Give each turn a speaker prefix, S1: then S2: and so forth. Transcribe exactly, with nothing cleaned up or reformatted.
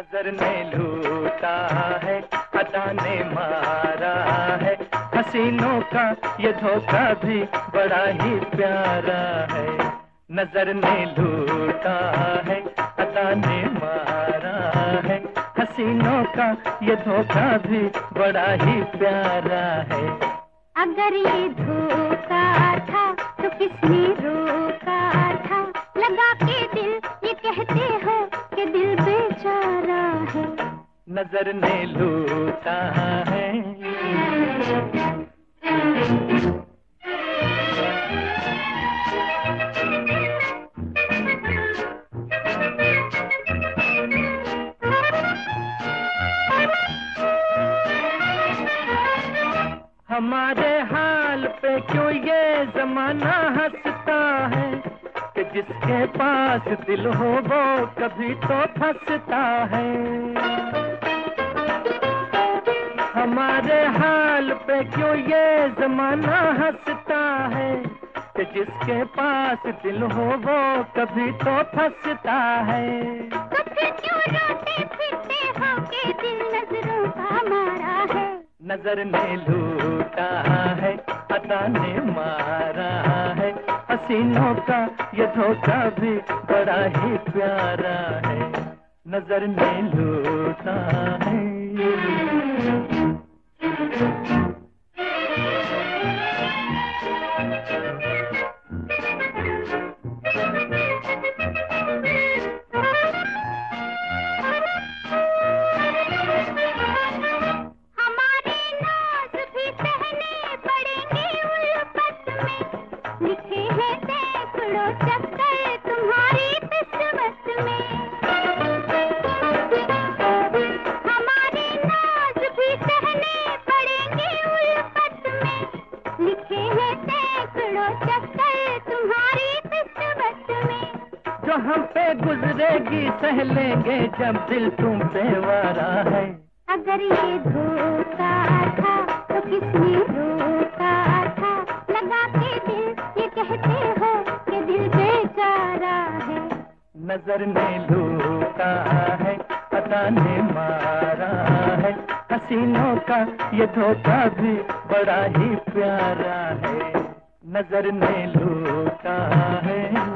S1: नजर ने लूटा है, अदा ने मारा है, हसीनों का ये धोखा भी बड़ा ही प्यारा है। नजर ने लूटा है, अदा ने मारा है, हसीनों का ये धोखा भी बड़ा ही प्यारा है।
S2: अगर ये धोखा था तो किसने रोका था, लगा के दिल ये कहते हो कि दिल बेचारा है।
S1: नजर ने लूटा है। हमारे हाल पे क्यों ये जमाना हंसता है, कि जिसके पास दिल हो वो कभी तो फंसता है। हमारे हाल पे क्यों ये जमाना हंसता है, कि जिसके पास दिल हो वो कभी तो फंसता है।
S2: तो फिर क्यों रोते फिरते हो कि दिल नजरों का मारा है।
S1: नजर ने लूटा है, अदा ने मारा है, हसीनों का ये धोखा भी बड़ा ही प्यारा है। नजर ने लूटा है।
S2: लिखे हैं सैकड़ों चक्कर तुम्हारी किस्मत में, हमारे नाज भी सहने पड़ेंगे उल्फत में। लिखे हैं सैकड़ों चक्कर तुम्हारी किस्मत में,
S1: जो हम पे गुजरेगी सह लेंगे जब दिल तुम पे वारा है।
S2: अगर ये धोखा था तो किसने रोका था, लगा के दिल ये कहते हो कि दिल बेचारा है।
S1: नजर ने लूटा है, अदा ने मारा है, हसीनों का ये धोखा भी बड़ा ही प्यारा है। नजर ने लूटा है।